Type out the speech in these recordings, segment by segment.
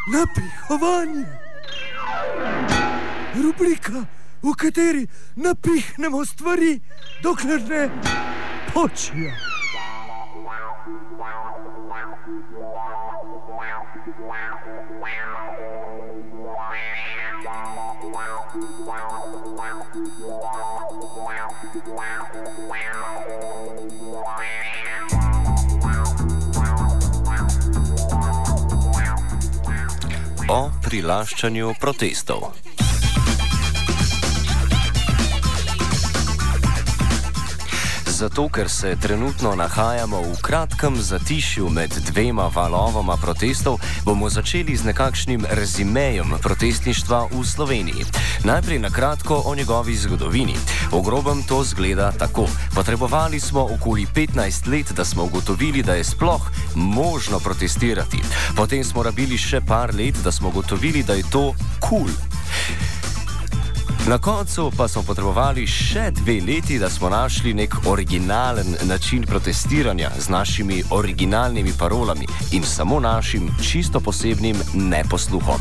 Napihovanje. Rubrika, v kateri napihnemo stvari, dokler ne počijo. O prilaščanju protestov. Zato, ker se trenutno nahajamo v kratkem zatišju med dvema valovoma protestov, bomo začeli z nekakšnim rezimejem protestništva v Sloveniji. Najprej na kratko o njegovi zgodovini. V grobem to zgleda tako. Potrebovali smo okoli 15 let, da smo ugotovili, da je sploh možno protestirati. Potem smo rabili še par let, da smo ugotovili, da je to cool. Na koncu pa smo potrebovali še 2 leti, da smo našli nek originalen način protestiranja z našimi originalnimi parolami in samo našim čisto posebnim neposluhom.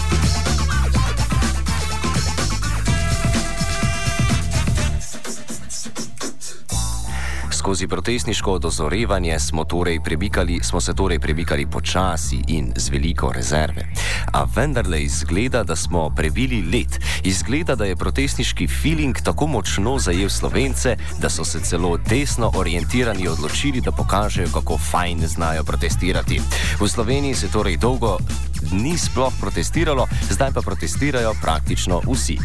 Skozi protestniško dozorevanje smo se torej premikali počasi in z veliko rezerve. A vendarle izgleda, da smo prebili led. Izgleda, da je protestniški feeling tako močno zajel Slovence, da so se celo desno orientirani odločili, da pokažejo, kako fajn znajo protestirati. V Sloveniji se torej dolgo ni sploh protestiralo, zdaj pa protestirajo praktično vsi.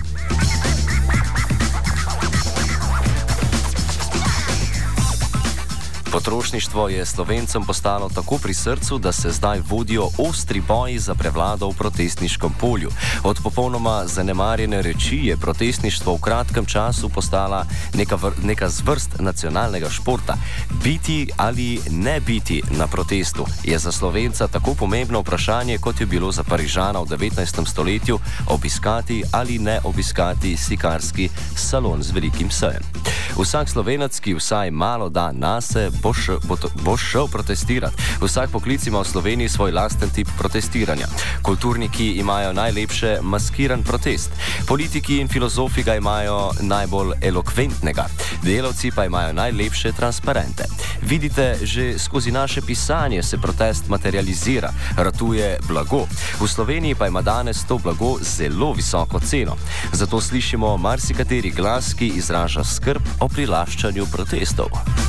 Potrošništvo je Slovencem postalo tako pri srcu, da se zdaj vodijo ostri boji za prevlado v protestniškem polju. Od popolnoma zanemarjene reči je protestništvo v kratkem času postala neka zvrst nacionalnega športa. Biti ali ne biti na protestu je za Slovenca tako pomembno vprašanje, kot je bilo za Parižana v 19. stoletju obiskati ali ne obiskati slikarski salon z velikim sejem. Vsak Slovenec, ki vsaj malo da nase, bo šel protestirati. Vsak poklic ima v Sloveniji svoj lasten tip protestiranja. Kulturniki imajo najlepše maskiran protest. Politiki in filozofi ga imajo najbolj elokventnega. Delavci pa imajo najlepše transparente. Vidite, že skozi naše pisanje se protest materializira, ratuje blago. V Sloveniji pa ima danes to blago zelo visoko ceno. Zato slišimo marsikateri glas, ki izraža skrb o prilaščanju protestov.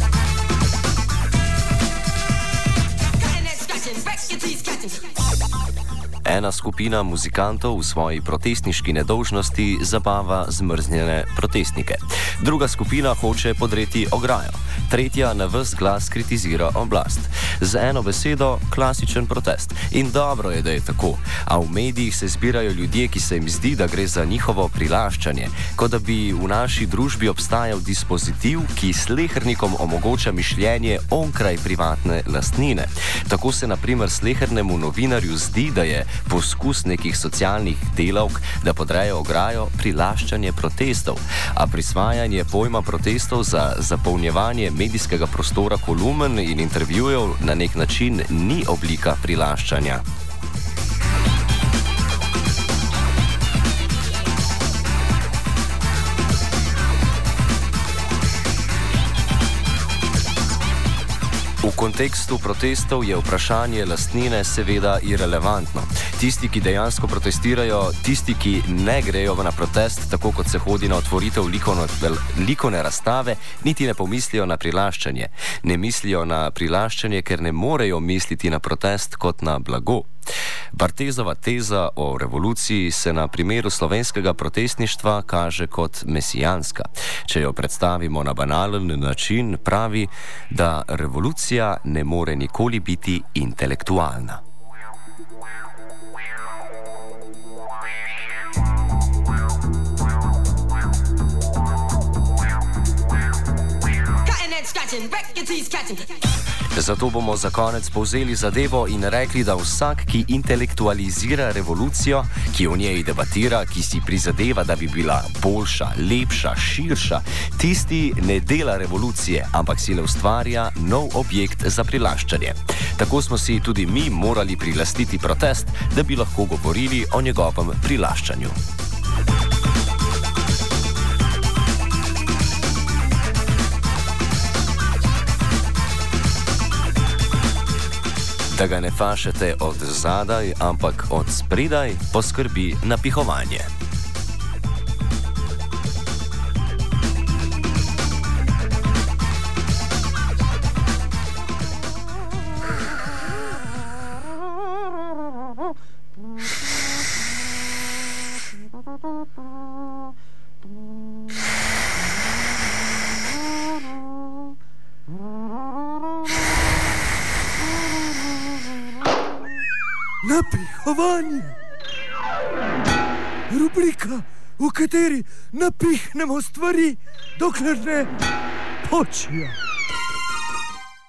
Ena skupina muzikantov v svoji protestniški nedolžnosti zabava zmrznjene protestnike. Druga skupina hoče podreti ograjo. Tretja na ves glas kritizira oblast. Z eno besedo, klasičen protest. In dobro je, da je tako. A v medijih se zbirajo ljudje, ki se jim zdi, da gre za njihovo prilaščanje. Kot da bi v naši družbi obstajal dispozitiv, ki slehernikom omogoča mišljenje onkraj privatne lastnine. Tako se na primer slehernemu novinarju zdi, da je poskus nekih socialnih delavk, da podrejo ograjo, prilaščanje protestov. A prisvajanje pojma protestov za zapolnjevanje medijskega prostora kolumn in intervjujev na nek način ni oblika prilaščanja. V kontekstu protestov je vprašanje lastnine seveda irelevantno. Tisti, ki dejansko protestirajo, tisti, ki ne grejo na protest, tako kot se hodi na otvoritev likovne razstave, niti ne pomislijo na prilaščanje. Ne mislijo na prilaščanje, ker ne morejo misliti na protest kot na blago. Barthesova teza o revoluciji se na primeru slovenskega protestništva kaže kot mesijanska. Če jo predstavimo na banalen način, pravi, da revolucija ne more nikoli biti intelektualna. Zato bomo za konec povzeli zadevo in rekli, da vsak, ki intelektualizira revolucijo, ki o njej debatira, ki si prizadeva, da bi bila boljša, lepša, širša, tisti ne dela revolucije, ampak si le ustvarja nov objekt za prilaščanje. Tako smo si tudi mi morali prilastiti protest, da bi lahko govorili o njegovem prilaščanju. Da ga ne fašete od zadaj, ampak od spredaj, poskrbi napihovanje. Napihovanje. Rubrika, v kateri napihnemo stvari, dokler ne počijo.